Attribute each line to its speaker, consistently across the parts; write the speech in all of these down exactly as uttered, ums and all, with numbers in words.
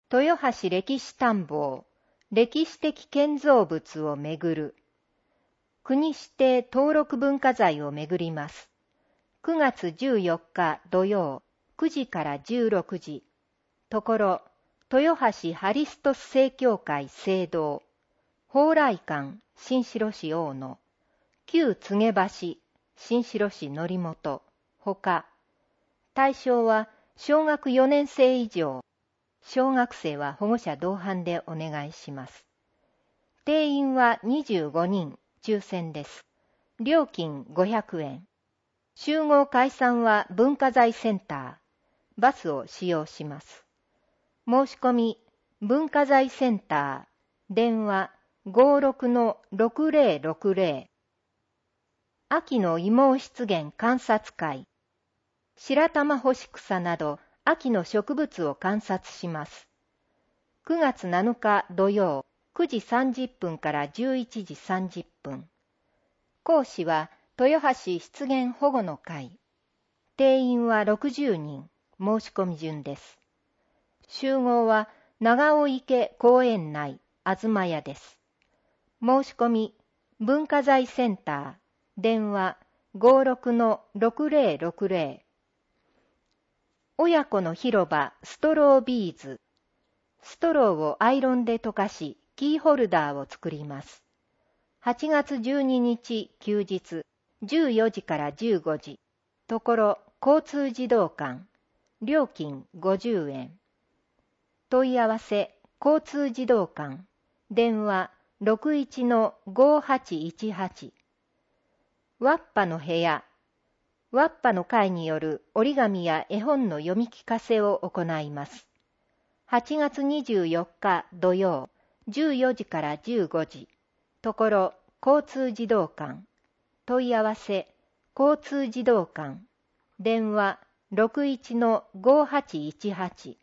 Speaker 1: 豊橋歴史探訪、歴史的建造物をめぐる。国指定登録文化財をめぐります。くがつじゅうよっか土曜、くじからじゅうろくじ。ところ、豊橋ハリストス正教会聖堂、蓬莱館新城市大野、旧柘橋新城市則本、ほか。対象は小学よねん生以上。小学生は保護者同伴でお願いします。定員はにじゅうごにん、抽選です。料金ごひゃくえん。集合解散は文化財センター、バスを使用します。申し込み、文化財センター、電話 ごーろくのろくぜろろくぜろ。秋の芋湿原観察会。白玉干し草など秋の植物を観察します。くがつなのか土曜、くじさんじゅっぷんからじゅういちじさんじゅっぷん。講師は豊橋湿原保護の会。定員はろくじゅうにん、申し込み順です。集合は長尾池公園内、東屋です。申し込み、文化財センター、電話 ごーろくのろくぜろくぜろ。親子の広場ストロービーズ。ストローをアイロンで溶かし、キーホルダーを作ります。はちがつじゅうににち休日、じゅうよじからじゅうごじ。ところ、交通児童館。料金ごじゅうえん。問い合わせ、交通児童館。電話 ろくいちのごはちいちはち。ワッパの部屋。ワッパの会による折り紙や絵本の読み聞かせを行います。はちがつにじゅうよっか土曜、じゅうよじからじゅうごじ。ところ、交通児童館。問い合わせ、交通児童館。電話 ろくいちのごはちいちはち。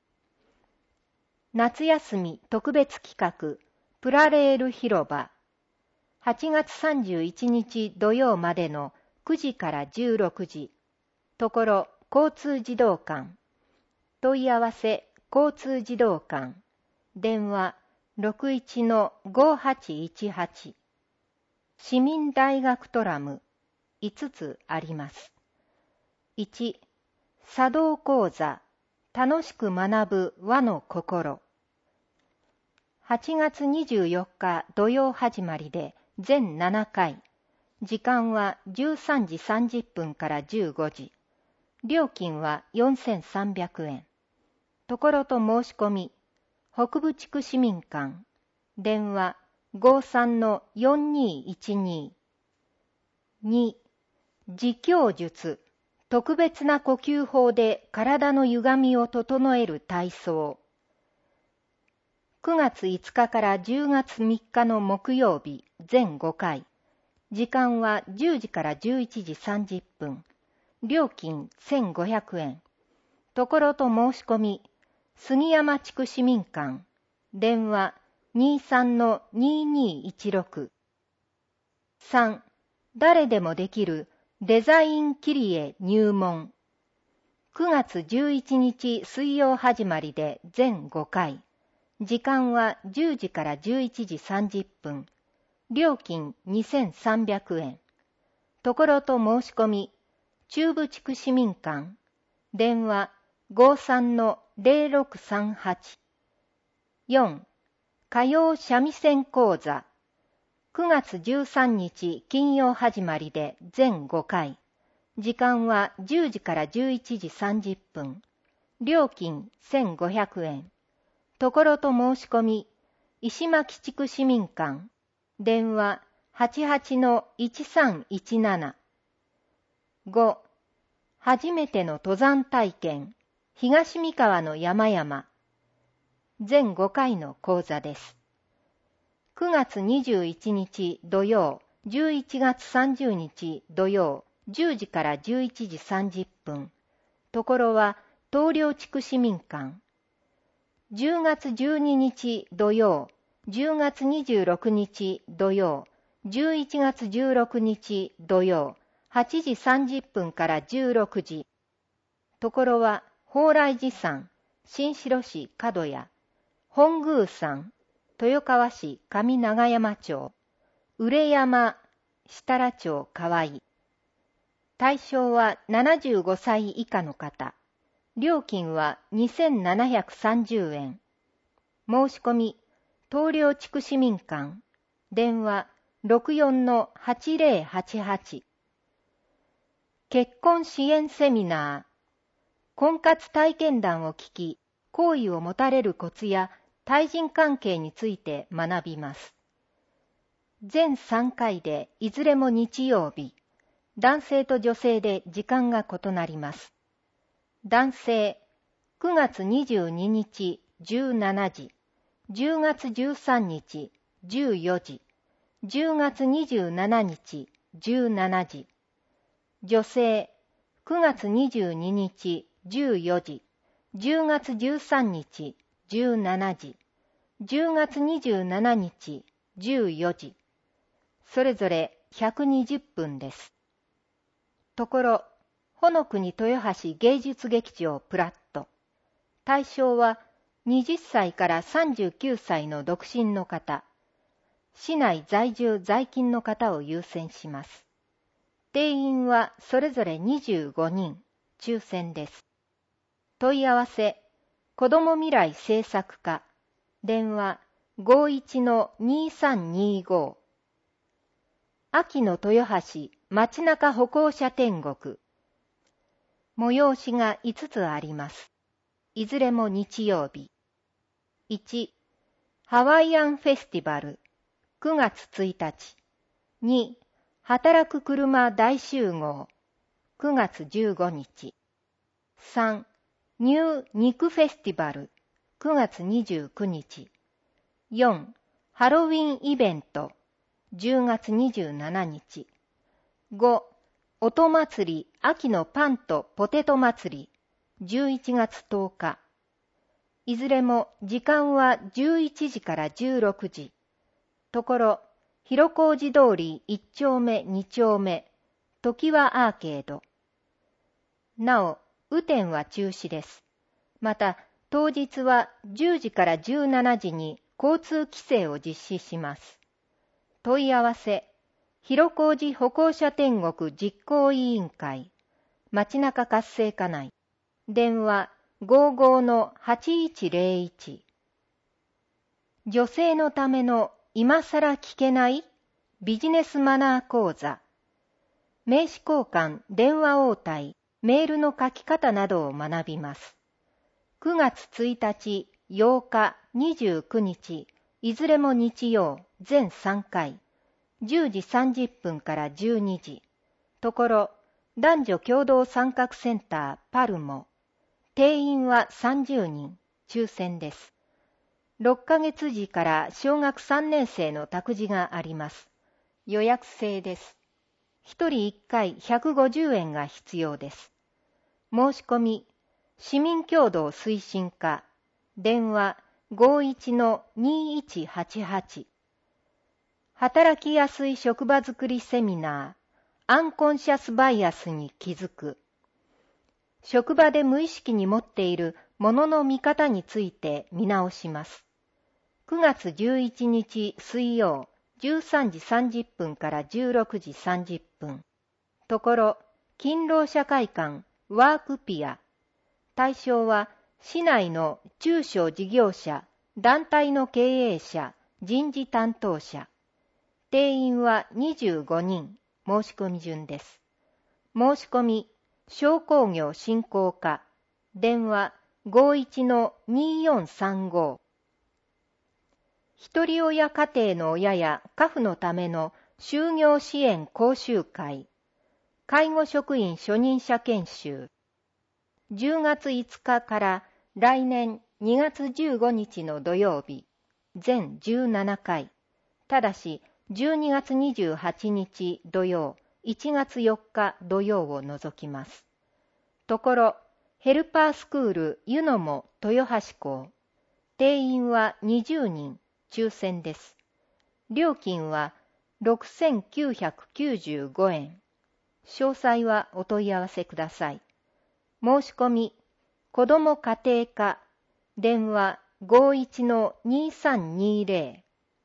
Speaker 1: 夏休み特別企画、プラレール広場。はちがつさんじゅういちにち土曜までのくじからじゅうろくじ。ところ、交通児童館。問い合わせ、交通児童館。電話 ろくいちのごはちいちはち。市民大学トラムいつつあります。いち、茶道講座、楽しく学ぶ和の心。はちがつにじゅうよっか土曜始まりで全ななかい。時間はじゅうさんじさんじゅっぷんからじゅうごじ。料金はよんせんさんびゃくえん。ところと申し込み、北部地区市民館。電話 ごーさんのよんにーいちにー。に、自供術。特別な呼吸法で体の歪みを整える体操。くがついつかからじゅうがつみっかの木曜日、全ごかい。時間はじゅうじからじゅういちじさんじゅっぷん。料金せんごひゃくえん。ところと申し込み、杉山地区市民館。電話 にーさんのにーにーいちろく。さん、誰でもできるデザイン切り絵入門。くがつじゅういちにち水曜始まりで全ごかい。時間はじゅうじからじゅういちじさんじゅっぷん。料金にせんさんびゃくえん。ところと申し込み、中部地区市民館。電話 ごーさんのぜろろくさんはち。よん、火曜三味線講座。くがつじゅうさんにち金曜始まりで全ごかい。時間はじゅうじからじゅういちじさんじゅっぷん。料金せんごひゃくえん。ところと申し込み、石巻地区市民館。電話 はちはちのいちさんいちなな。ご、初めての登山体験。東三河の山々。全ごかいの講座です。くがつにじゅういちにち土曜、じゅういちがつさんじゅうにち土曜、じゅうじからじゅういちじさんじゅっぷん。ところは東陵地区市民館。じゅうがつじゅうににち土曜、じゅうがつにじゅうろくにち土曜、じゅういちがつじゅうろくにち土曜、はちじさんじゅっぷんからじゅうろくじ。ところは、蓬莱寺山、新城市角屋、 本宮山、豊川市上長山町、売山、設楽町河合。対象はななじゅうごさい以下の方。料金はにせんななひゃくさんじゅうえん。申し込み、東陵地区市民館、電話 ろくよんのはちぜろはちはち。結婚支援セミナー、婚活体験談を聞き、好意を持たれるコツや対人関係について学びます。全さんかいでいずれも日曜日、男性と女性で時間が異なります。男性、くがつにじゅうににちじゅうしちじ、じゅうがつじゅうさんにちじゅうよじ、じゅうがつにじゅうしちにちじゅうしちじ。女性、くがつにじゅうににちじゅうよじ、じゅうがつじゅうさんにちじゅうしちじ、じゅうがつにじゅうしちにちじゅうよじ。それぞれひゃくにじゅっぷんです。ところ、ほのくに豊橋芸術劇場プラット。対象ははたちからさんじゅうきゅうさいの独身の方。市内在住在勤の方を優先します。定員はそれぞれにじゅうごにん、抽選です。問い合わせ、子ども未来政策課、電話 ごいちのにさんにご。秋の豊橋街中歩行者天国。催しがいつつあります。いずれも日曜日。いち、ハワイアンフェスティバル、くがつついたち。に、働く車大集合、くがつじゅうごにち。さん、ニュー肉フェスティバル、くがつにじゅうくにち。よん、ハロウィンイベント、じゅうがつにじゅうしちにち。ご、音祭り秋のパンとポテト祭り、じゅういちがつとおか。いずれも時間はじゅういちじからじゅうろくじ。ところ、広小路通りいっちょうめにちょうめ、常盤アーケード。なお、雨天は中止です。また、当日はじゅうじからじゅうしちじに交通規制を実施します。問い合わせ、広小路歩行者天国実行委員会、街中活性化内、電話 ごじゅうのはちいちぜろいち。女性のための今さら聞けないビジネスマナー講座、名刺交換、電話応対、メールの書き方などを学びます。くがつついたち、ようか、にじゅうくにち、いずれも日曜、全さんかい、じゅうじさんじゅっぷんからじゅうにじ。ところ、男女共同参画センターパルモ。定員はさんじゅうにん、抽選です。ろっかげつじから小学さんねんせいの託児があります。予約制です。ひとりいっかいひゃくごじゅうえんが必要です。申し込み、市民協同推進課、電話 ごいちのにいちはちはち。働きやすい職場づくりセミナー、アンコンシャスバイアスに気づく。職場で無意識に持っているものの見方について見直します。くがつじゅういちにち水曜、じゅうさんじさんじゅっぷんからじゅうろくじさんじゅっぷん。ところ、勤労者会館、ワークピア。対象は、市内の中小事業者、団体の経営者、人事担当者。定員はにじゅうごにん、申し込み順です。申し込み、商工業振興課、電話 ごいちのによんさんご。ひとり親家庭の親や家父のための就業支援講習会、介護職員初任者研修。じゅうがついつかから来年にがつじゅうごにちの土曜日、全じゅうななかい。ただし、じゅうにがつにじゅうはちにち土曜、いちがつよっか土曜を除きます。ところ、ヘルパースクール湯のも豊橋校。定員はにじゅうにん、抽選です。料金はろくせんきゅうひゃくきゅうじゅうごえん。詳細はお問い合わせください。申し込み、子ども家庭課、電話ごいちのにさんにぜ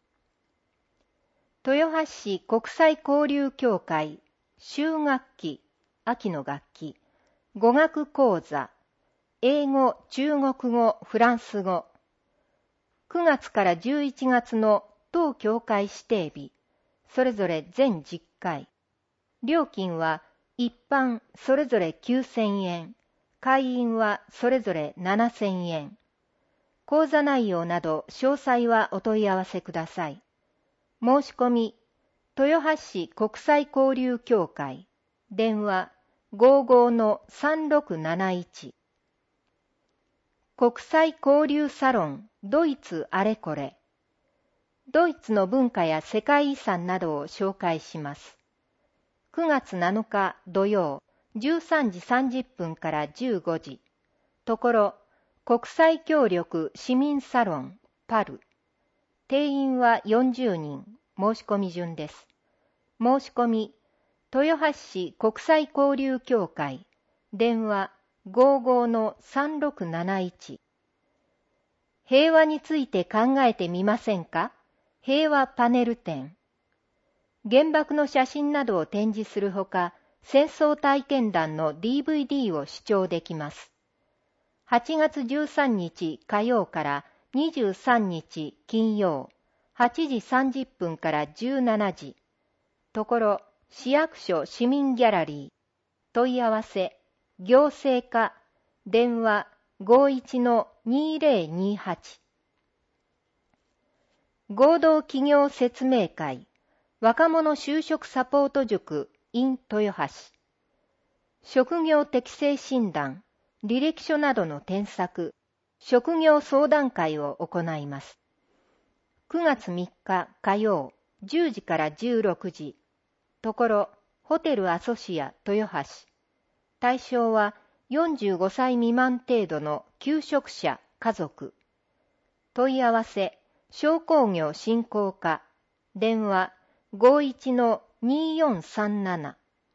Speaker 1: ろ。豊橋市国際交流協会秋学期、秋の学期、語学講座、英語、中国語、フランス語。くがつからじゅういちがつの当協会指定日、それぞれ全じゅっかい。料金は一般それぞれきゅうせんえん、会員はそれぞれななせんえん。講座内容など詳細はお問い合わせください。申し込み、豊橋市国際交流協会、電話 ごじゅうのさんろくなないち。国際交流サロンドイツあれこれ。ドイツの文化や世界遺産などを紹介します。くがつなのか土曜、じゅうさんじさんじゅっぷんからじゅうごじ。ところ、国際協力市民サロンパル。定員はよんじゅうにん、申し込み順です。申し込み、豊橋市国際交流協会、電話ごじゅうのさんろくなないち。平和について考えてみませんか？平和パネル展。原爆の写真などを展示するほか、戦争体験談の ディーブイディー を視聴できます。はちがつじゅうさんにち火曜からにじゅうさんにち金曜、はちじさんじゅっぷんからじゅうしちじ。ところ、市役所市民ギャラリー。問い合わせ、行政課、電話ごいちのにぜろにはち。合同企業説明会、若者就職サポート塾 in 豊橋。職業適性診断、履歴書などの添削、職業相談会を行います。くがつみっか火曜、じゅうじからじゅうろくじ。ところ、ホテルアソシア豊橋。対象はよんじゅうごさい未満程度の求職者家族。問い合わせ、商工業振興課、電話ごいちのによんさんなな。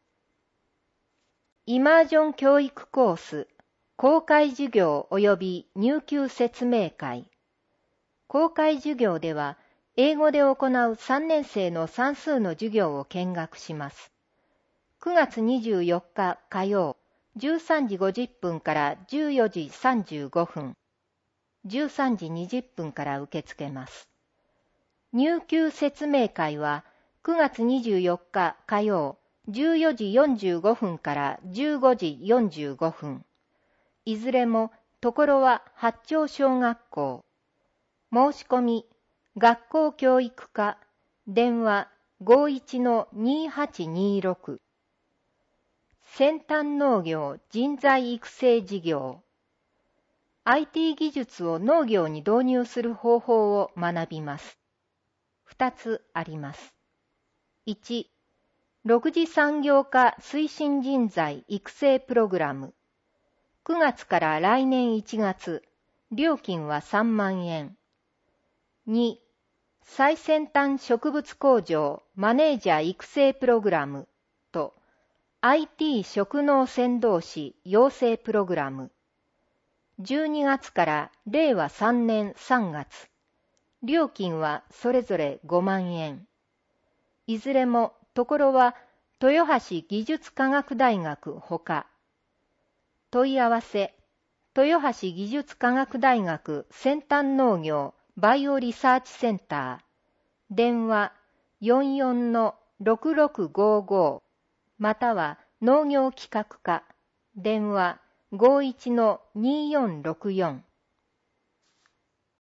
Speaker 1: イマージョン教育コース、公開授業及び入級説明会。公開授業では、英語で行うさんねんせいの算数の授業を見学します。くがつにじゅうよっか火曜、じゅうさんじごじゅっぷんからじゅうよじさんじゅうごふん。じゅうさんじにじゅっぷんから受け付けます。入級説明会はくがつにじゅうよっか火曜じゅうよじよんじゅうごふんからじゅうごじよんじゅうごふん。いずれもところは八丁小学校。申し込み、学校教育課、電話ごいちのにはちにろく。先端農業人材育成事業。アイティー 技術を農業に導入する方法を学びます。ふたつあります。いち、ろく次産業化推進人材育成プログラム。くがつから来年いちがつ、料金はさんまんえん。に、最先端植物工場マネージャー育成プログラムと アイティー 職能先導士養成プログラム。じゅうにがつかられいわさんねんさんがつ。料金はそれぞれごまんえん。いずれもところは豊橋技術科学大学ほか。問い合わせ、豊橋技術科学大学先端農業バイオリサーチセンター。電話よんよんのろくろくごご。または農業企画課。電話ごいちのによんろくよん。